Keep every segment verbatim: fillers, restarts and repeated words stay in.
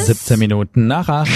siebzehn Minuten nach acht.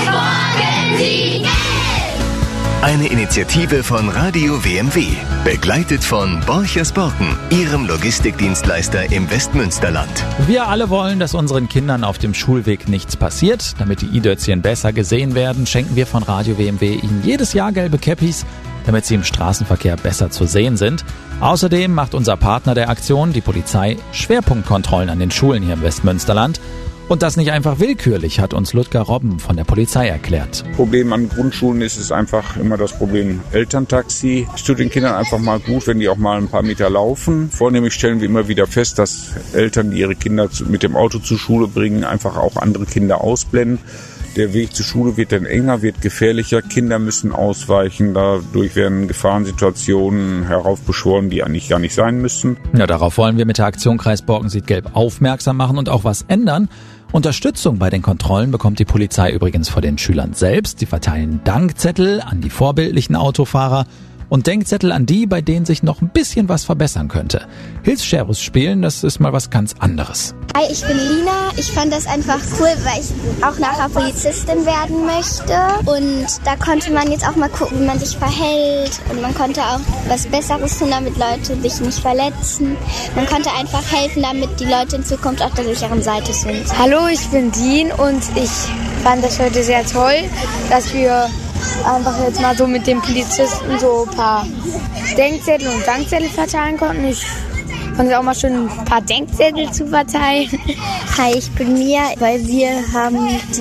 Eine Initiative von Radio W M W, begleitet von Borchers Borken, Ihrem Logistikdienstleister im Westmünsterland. Wir alle wollen, dass unseren Kindern auf dem Schulweg nichts passiert. Damit die i-Dötzchen besser gesehen werden, schenken wir von Radio W M W ihnen jedes Jahr gelbe Käppis, damit sie im Straßenverkehr besser zu sehen sind. Außerdem macht unser Partner der Aktion, die Polizei, Schwerpunktkontrollen an den Schulen hier im Westmünsterland. Und das nicht einfach willkürlich, hat uns Ludger Robben von der Polizei erklärt. Problem an Grundschulen ist es einfach immer das Problem Elterntaxi. Es tut den Kindern einfach mal gut, wenn die auch mal ein paar Meter laufen. Vornehmlich stellen wir immer wieder fest, dass Eltern, die ihre Kinder mit dem Auto zur Schule bringen, einfach auch andere Kinder ausblenden. Der Weg zur Schule wird dann enger, wird gefährlicher. Kinder müssen ausweichen. Dadurch werden Gefahrensituationen heraufbeschworen, die eigentlich gar nicht sein müssen. Ja, darauf wollen wir mit der Aktion Kreis Borken-Siedgelb aufmerksam machen und auch was ändern. Unterstützung bei den Kontrollen bekommt die Polizei übrigens von den Schülern selbst. Sie verteilen Dankzettel an die vorbildlichen Autofahrer und Denkzettel an die, bei denen sich noch ein bisschen was verbessern könnte. Hilfs-Sharus spielen, das ist mal was ganz anderes. Hi, ich bin Lina. Ich fand das einfach cool, weil ich auch nachher Polizistin werden möchte. Und da konnte man jetzt auch mal gucken, wie man sich verhält. Und man konnte auch was Besseres tun, damit Leute sich nicht verletzen. Man konnte einfach helfen, damit die Leute in Zukunft auf der sicheren Seite sind. Hallo, ich bin Dean und ich fand das heute sehr toll, dass wir einfach jetzt mal so mit den Polizisten so ein paar Denkzettel und Dankzettel verteilen konnten. Ich fand es auch mal schön, ein paar Denkzettel zu verteilen. Hi, ich bin Mia, weil wir haben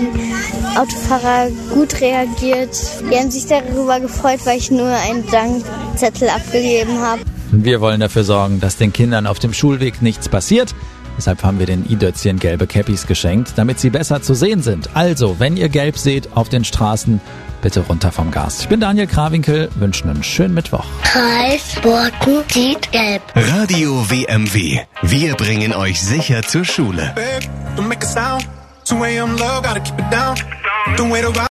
die Autofahrer gut reagiert. Die haben sich darüber gefreut, weil ich nur einen Dankzettel abgegeben habe. Wir wollen dafür sorgen, dass den Kindern auf dem Schulweg nichts passiert. Deshalb haben wir den i-Dötzchen gelbe Käppis geschenkt, damit sie besser zu sehen sind. Also, wenn ihr gelb seht auf den Straßen, bitte runter vom Gas. Ich bin Daniel Krawinkel, wünsche einen schönen Mittwoch. Kreis Borken-Siedgelb. Radio W M W. Wir bringen euch sicher zur Schule.